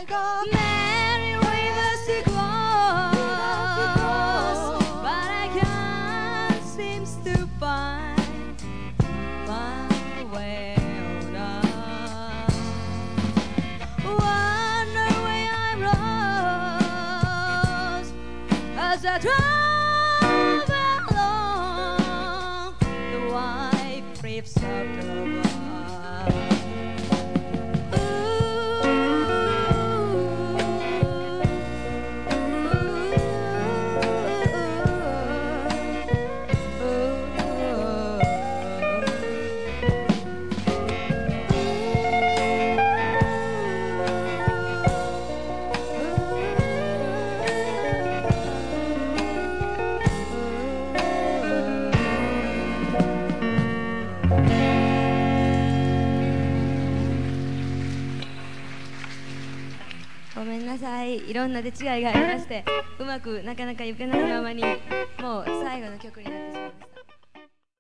got many rivers to cross, but I can't seem to find my way out. Wonder where I'm lost as I travel along the wide cliffs of theごめんなさい、いろんな出違いがありまして、うまくなかなかいけないままにもう最後の曲になってしまいます。